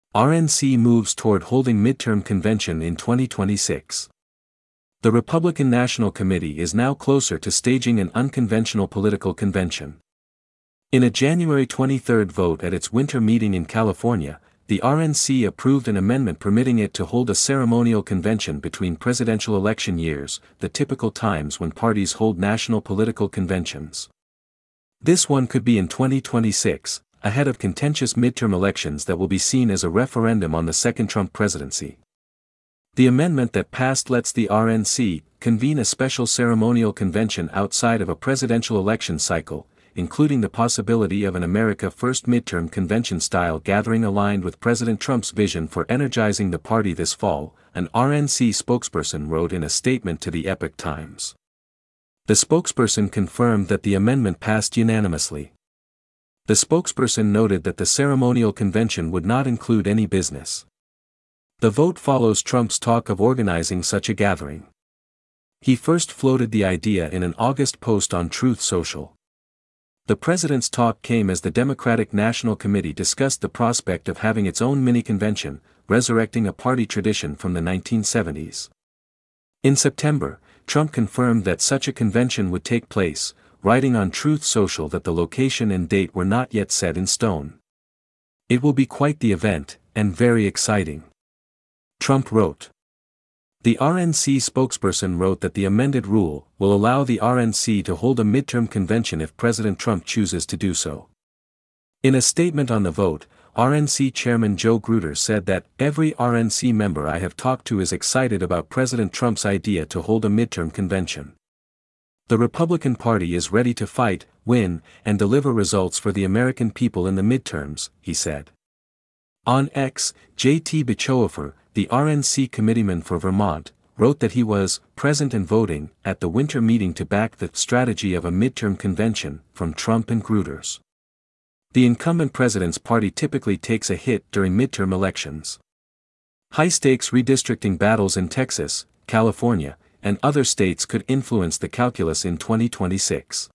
RNC moves toward holding midterm convention in 2026. The Republican National Committee is now closer to staging an unconventional political convention. In a January 23 vote at its winter meeting in California, the RNC approved an amendment permitting it to hold a ceremonial convention between presidential election years, the typical times when parties hold national political conventions. This one could be in 2026, ahead of contentious midterm elections that will be seen as a referendum on the second Trump presidency. The amendment that passed lets the RNC convene a special ceremonial convention outside of a presidential election cycle, including the possibility of an America First midterm convention-style gathering aligned with President Trump's vision for energizing the party this fall, an RNC spokesperson wrote in a statement to the Epoch Times. The spokesperson confirmed that the amendment passed unanimously. The spokesperson noted that the ceremonial convention would not include any business. The vote follows Trump's talk of organizing such a gathering. He first floated the idea in an August post on Truth Social. The president's talk came as the Democratic National Committee discussed the prospect of having its own mini-convention, resurrecting a party tradition from the 1970s. In September, Trump confirmed that such a convention would take place, writing on Truth Social that the location and date were not yet set in stone. "It will be quite the event, and very exciting," Trump wrote. The RNC spokesperson wrote that the amended rule will allow the RNC to hold a midterm convention if President Trump chooses to do so. In a statement on the vote, RNC Chairman Joe Grutter said that every RNC member I have talked to is excited about President Trump's idea to hold a midterm convention. The Republican Party is ready to fight, win, and deliver results for the American people in the midterms, he said. On X, J.T. Bechhofer, the RNC committeeman for Vermont, wrote that he was present and voting at the winter meeting to back the strategy of a midterm convention from Trump and Grutter's. The incumbent president's party typically takes a hit during midterm elections. High-stakes redistricting battles in Texas, California, and other states could influence the calculus in 2026.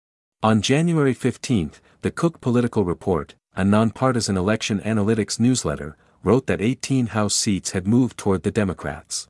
On January 15, the Cook Political Report, a nonpartisan election analytics newsletter, wrote that 18 House seats had moved toward the Democrats.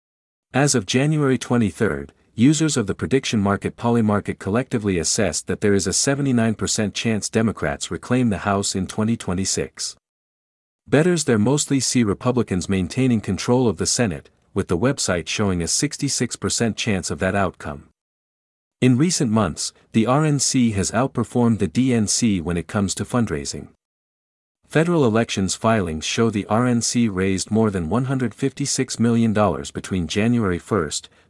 As of January 23, users of the prediction market Polymarket collectively assessed that there is a 79% chance Democrats reclaim the House in 2026. Bettors there mostly see Republicans maintaining control of the Senate, with the website showing a 66% chance of that outcome. In recent months, the RNC has outperformed the DNC when it comes to fundraising. Federal elections filings show the RNC raised more than $156 million between January 1,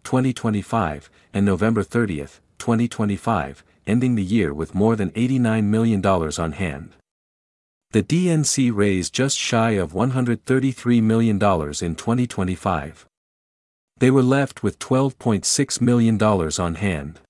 2025, and November 30, 2025, ending the year with more than $89 million on hand. The DNC raised just shy of $133 million in 2025. They were left with $12.6 million on hand.